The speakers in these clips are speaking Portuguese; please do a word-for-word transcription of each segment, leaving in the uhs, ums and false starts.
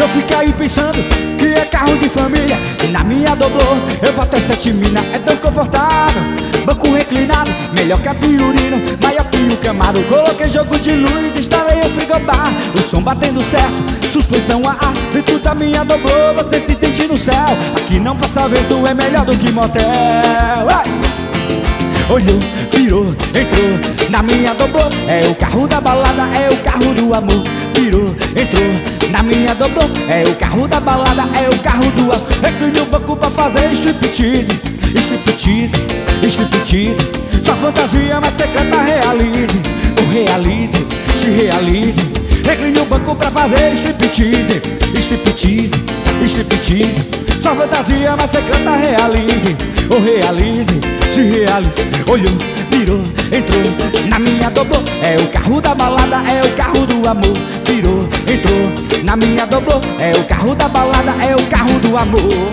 fica aí pensando que é carro de família. E na minha doblô eu boto as sete mina. É tão confortável, banco reclinado, melhor que a Fiorino, maior que o Camaro. Coloquei jogo de luz, instalei o frigobar, o som batendo certo, suspensão a ar. Dentro da minha doblô você se sente no céu. Aqui não passa vento, é melhor do que motel. Ai! Olhou, virou, entrou na minha doblô. É o carro da balada, é o carro do amor. Virou, entrou na minha doblô. É o carro da balada, é o carro do amor. Recline o banco pra fazer striptease, striptease, striptease. Sua fantasia mais secreta realize, ou realize, se realize. Recline o banco pra fazer striptease, striptease, striptease. Sua fantasia mais secreta realize, ou realize, se realize. Olhou, virou, entrou na minha doblô. É o carro da balada, é o carro do amor. Virou, entrou na minha doblô. É o carro da balada, é o carro do amor.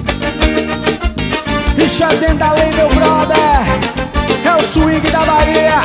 Isso é dentro da lei, meu brother. É o swing da Bahia.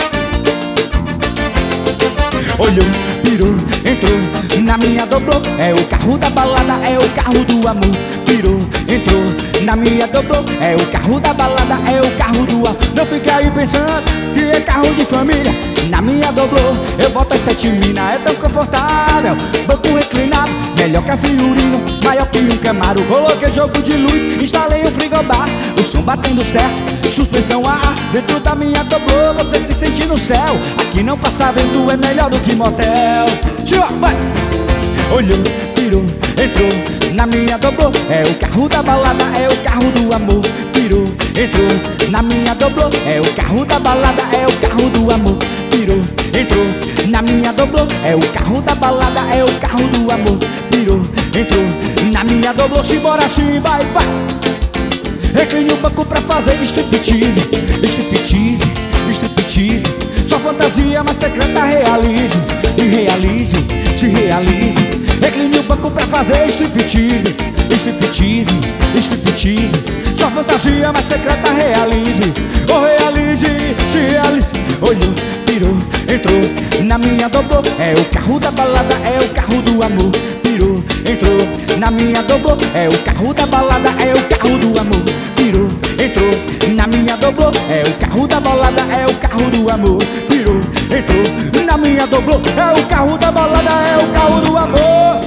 Olhou, virou, entrou na minha doblô. É o carro da balada, é o carro do amor. Virou, entrou na minha doblô. É o carro da balada, é o carro do amor. Não fique aí pensando que é carro de família. Na minha doblô eu boto as sete mina. É tão confortável, banco reclinado, melhor que a Fiorino, maior que um Camaro. Coloquei jogo de luz, instalei o frigobar, o som batendo certo, suspensão a ar. Dentro da minha doblô você se sente no céu. Aqui não passa vento, é melhor do que motel. Tchau, vai! Olhou, virou, entrou na minha doblô. É o carro da balada, é o carro do amor. Virou, entrou na minha doblô. É o carro da balada, é o carro do amor. Virou, entrou na minha doblô. É o carro da balada, é o carro do amor. Virou, entrou na minha doblô. Simbora assim, vai, vai! Recline o banco pra fazer striptease, striptease, striptease. Sua fantasia mais secreta realize, e realize, se realize. Recline o banco pra fazer striptease, striptease, striptease. Sua fantasia mais secreta realize, ou realize, se realize. Olhou, virou, entrou na minha doblô. É o carro da balada, é o carro do amor. Virou, entrou na minha doblô. É o carro da balada, é o carro do amor. Virou, entrou na minha doblô. É o carro da balada, é o carro do amor. Virou, entrou na minha doblô. É o carro da balada, é o carro do amor.